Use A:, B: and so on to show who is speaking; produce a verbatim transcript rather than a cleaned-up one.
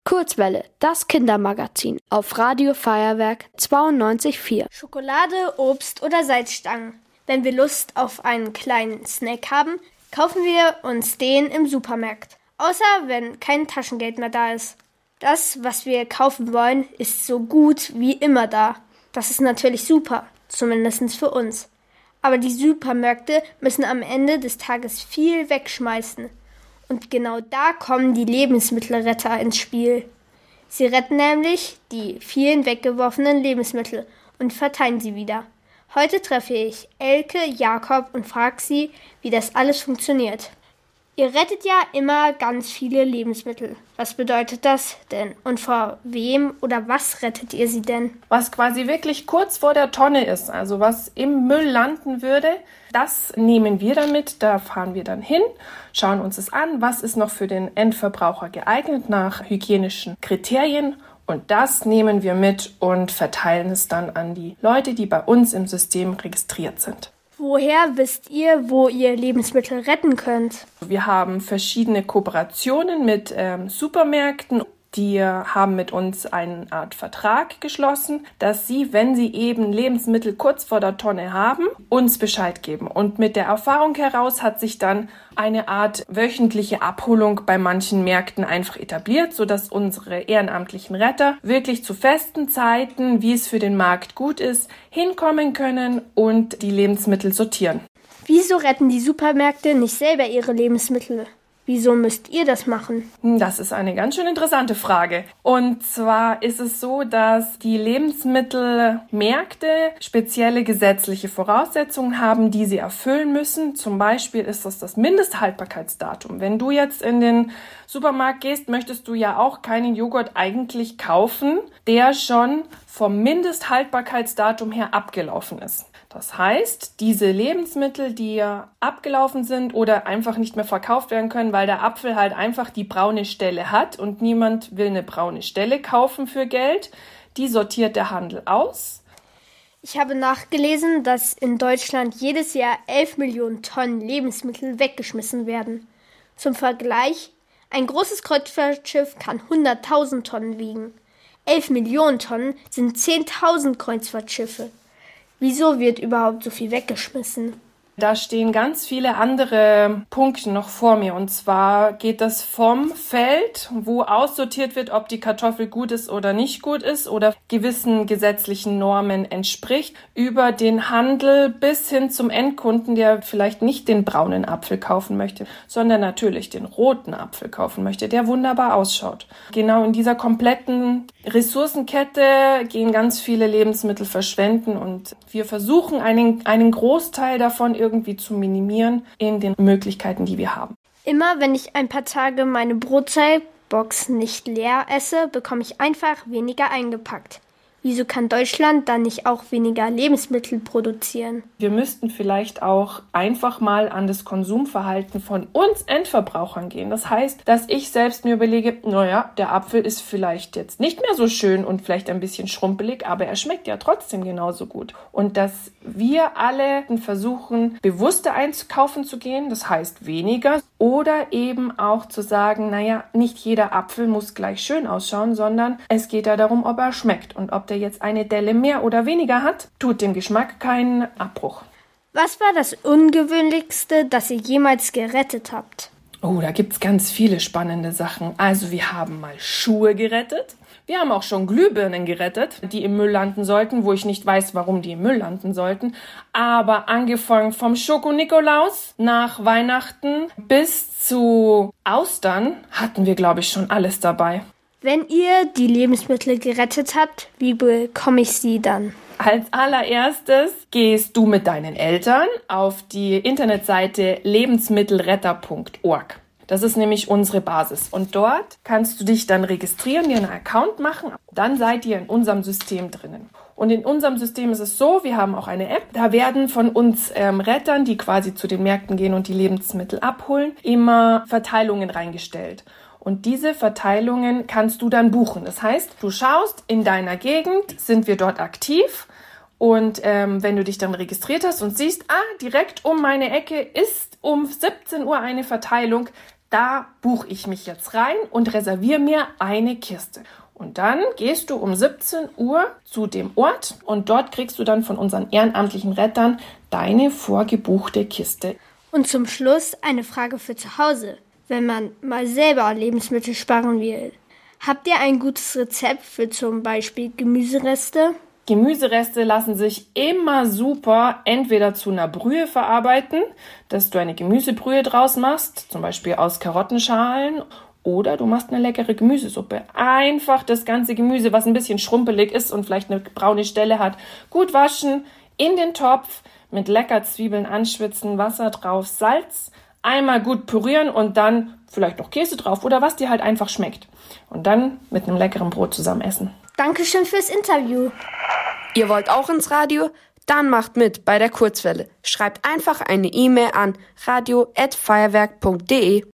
A: Kurzwelle, das Kindermagazin auf Radio Feuerwerk zweiundneunzig Komma vier.
B: Schokolade, Obst oder Salzstangen. Wenn wir Lust auf einen kleinen Snack haben, kaufen wir uns den im Supermarkt. Außer wenn kein Taschengeld mehr da ist. Das, was wir kaufen wollen, ist so gut wie immer da. Das ist natürlich super, zumindest für uns. Aber die Supermärkte müssen am Ende des Tages viel wegschmeißen. Und genau da kommen die Lebensmittelretter ins Spiel. Sie retten nämlich die vielen weggeworfenen Lebensmittel und verteilen sie wieder. Heute treffe ich Elke, Jakob und frage sie, wie das alles funktioniert. Ihr rettet ja immer ganz viele Lebensmittel. Was bedeutet das denn? Und vor wem oder was rettet ihr sie denn?
C: Was quasi wirklich kurz vor der Tonne ist, also was im Müll landen würde, das nehmen wir dann mit. Da fahren wir dann hin, schauen uns es an, was ist noch für den Endverbraucher geeignet nach hygienischen Kriterien. Und das nehmen wir mit und verteilen es dann an die Leute, die bei uns im System registriert sind.
B: Woher wisst ihr, wo ihr Lebensmittel retten könnt?
C: Wir haben verschiedene Kooperationen mit ähm, Supermärkten. Die haben mit uns eine Art Vertrag geschlossen, dass sie, wenn sie eben Lebensmittel kurz vor der Tonne haben, uns Bescheid geben. Und mit der Erfahrung heraus hat sich dann eine Art wöchentliche Abholung bei manchen Märkten einfach etabliert, sodass unsere ehrenamtlichen Retter wirklich zu festen Zeiten, wie es für den Markt gut ist, hinkommen können und die Lebensmittel sortieren.
B: Wieso retten die Supermärkte nicht selber ihre Lebensmittel? Wieso müsst ihr das machen?
C: Das ist eine ganz schön interessante Frage. Und zwar ist es so, dass die Lebensmittelmärkte spezielle gesetzliche Voraussetzungen haben, die sie erfüllen müssen. Zum Beispiel ist das das Mindesthaltbarkeitsdatum. Wenn du jetzt in den Supermarkt gehst, möchtest du ja auch keinen Joghurt eigentlich kaufen, der schon vom Mindesthaltbarkeitsdatum her abgelaufen ist. Das heißt, diese Lebensmittel, die abgelaufen sind oder einfach nicht mehr verkauft werden können, weil der Apfel halt einfach die braune Stelle hat und niemand will eine braune Stelle kaufen für Geld, die sortiert der Handel aus.
B: Ich habe nachgelesen, dass in Deutschland jedes Jahr elf Millionen Tonnen Lebensmittel weggeschmissen werden. Zum Vergleich, ein großes Kreuzfahrtschiff kann hunderttausend Tonnen wiegen. elf Millionen Tonnen sind zehntausend Kreuzfahrtschiffe. Wieso wird überhaupt so viel weggeschmissen?
C: Da stehen ganz viele andere Punkte noch vor mir. Und zwar geht das vom Feld, wo aussortiert wird, ob die Kartoffel gut ist oder nicht gut ist oder gewissen gesetzlichen Normen entspricht, über den Handel bis hin zum Endkunden, der vielleicht nicht den braunen Apfel kaufen möchte, sondern natürlich den roten Apfel kaufen möchte, der wunderbar ausschaut. Genau in dieser kompletten Ressourcenkette gehen ganz viele Lebensmittel verschwenden und wir versuchen, einen, einen Großteil davon irgendwie zu minimieren in den Möglichkeiten, die wir haben.
B: Immer wenn ich ein paar Tage meine Brotzeitbox nicht leer esse, bekomme ich einfach weniger eingepackt. Wieso kann Deutschland dann nicht auch weniger Lebensmittel produzieren?
C: Wir müssten vielleicht auch einfach mal an das Konsumverhalten von uns Endverbrauchern gehen. Das heißt, dass ich selbst mir überlege, naja, der Apfel ist vielleicht jetzt nicht mehr so schön und vielleicht ein bisschen schrumpelig, aber er schmeckt ja trotzdem genauso gut. Und dass wir alle versuchen, bewusster einkaufen zu gehen, das heißt weniger, oder eben auch zu sagen, naja, nicht jeder Apfel muss gleich schön ausschauen, sondern es geht ja darum, ob er schmeckt und ob der jetzt eine Delle mehr oder weniger hat, tut dem Geschmack keinen Abbruch.
B: Was war das Ungewöhnlichste, das ihr jemals gerettet habt?
C: Oh, da gibt's ganz viele spannende Sachen. Also wir haben mal Schuhe gerettet. Wir haben auch schon Glühbirnen gerettet, die im Müll landen sollten, wo ich nicht weiß, warum die im Müll landen sollten. Aber angefangen vom Schoko-Nikolaus nach Weihnachten bis zu Austern hatten wir, glaube ich, schon alles dabei.
B: Wenn ihr die Lebensmittel gerettet habt, wie bekomme ich sie dann?
C: Als allererstes gehst du mit deinen Eltern auf die Internetseite lebensmittelretter punkt org. Das ist nämlich unsere Basis. Und dort kannst du dich dann registrieren, dir einen Account machen. Dann seid ihr in unserem System drinnen. Und in unserem System ist es so, wir haben auch eine App. Da werden von uns ähm, Rettern, die quasi zu den Märkten gehen und die Lebensmittel abholen, immer Verteilungen reingestellt. Und diese Verteilungen kannst du dann buchen. Das heißt, du schaust, in deiner Gegend sind wir dort aktiv. Und ähm, wenn du dich dann registriert hast und siehst, ah, direkt um meine Ecke ist um siebzehn Uhr eine Verteilung, Da buche ich mich jetzt rein und reserviere mir eine Kiste. Und dann gehst du um siebzehn Uhr zu dem Ort und dort kriegst du dann von unseren ehrenamtlichen Rettern deine vorgebuchte Kiste.
B: Und zum Schluss eine Frage für zu Hause, wenn man mal selber Lebensmittel sparen will. Habt ihr ein gutes Rezept für zum Beispiel Gemüsereste?
C: Gemüsereste lassen sich immer super entweder zu einer Brühe verarbeiten, dass du eine Gemüsebrühe draus machst, zum Beispiel aus Karottenschalen, oder du machst eine leckere Gemüsesuppe. Einfach das ganze Gemüse, was ein bisschen schrumpelig ist und vielleicht eine braune Stelle hat, gut waschen, in den Topf, mit lecker Zwiebeln anschwitzen, Wasser drauf, Salz, einmal gut pürieren und dann vielleicht noch Käse drauf oder was dir halt einfach schmeckt. Und dann mit einem leckeren Brot zusammen essen.
B: Dankeschön fürs Interview.
A: Ihr wollt auch ins Radio? Dann macht mit bei der Kurzwelle. Schreibt einfach eine E-Mail an radio at feuerwerk punkt de.